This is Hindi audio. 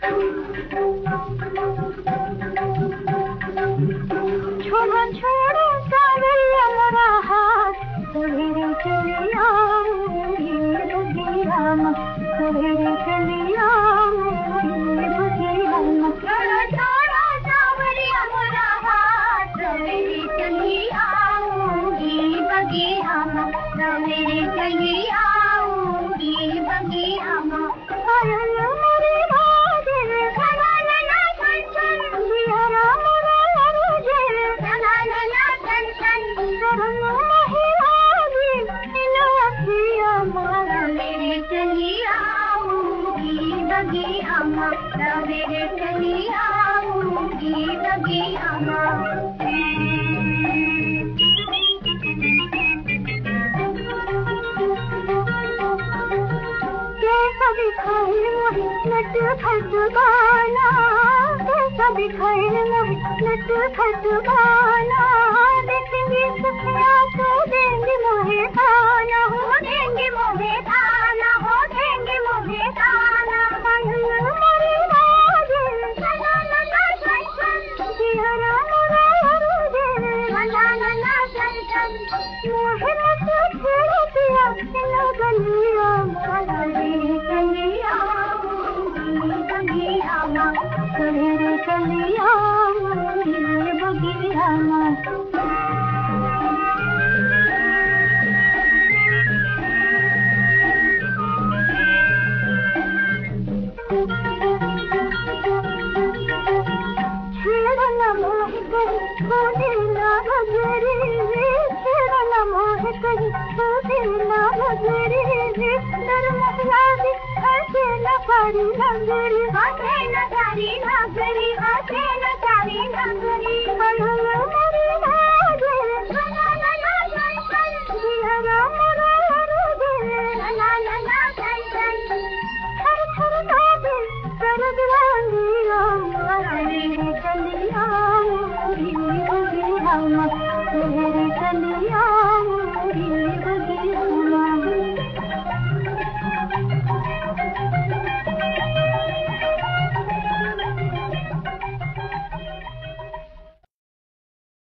छोड़ो छोड़ो सावरिया मेरा हाथ, सवेरे चली आऊंगी बगिया में, सवेरे चली आऊंगी बगिया में। छोड़ो छोड़ो सावरिया मेरा हाथ, सवेरे चली आऊंगी बगिया में, सवेरे चली आऊंगी बगिया में। पायल मेरी बाजे ला ला ला सन सन, दियारा मेरा अरुजे ला ला ला सन सन, रंग महिराजी इन अखिया मारा, सवेरे चली आऊंगी बगिया में, सवेरे चली आऊंगी बगिया में। कैसा दिखाए मोहे नट खट बाला, कैसा दिखाए मोहे नट खट बाला, देखेंगे सखिया तो देंगे मोहे ताना, हो देंगे मोहे ताना, हो देंगे मोहे ताना। पायल मेरी बाजे ला ला ला सन सन, दियारा मेरा अरुजे ला ला ला सन सन, मोहे नट छेड़ो पिया इन गलिया मारा, सवेरे चली आऊंगी बगिया में, सवेरे चली आऊंगी बगिया में। छेड़ना मोहे कहीं खोदे ना भगरी रे, छेड़ना मोहे कहीं खोदे ना भगरी रे, डर मसला दी हंसे न सारी नगरी, हंसे न सारी नगरी, हंसे न सारी नगरी।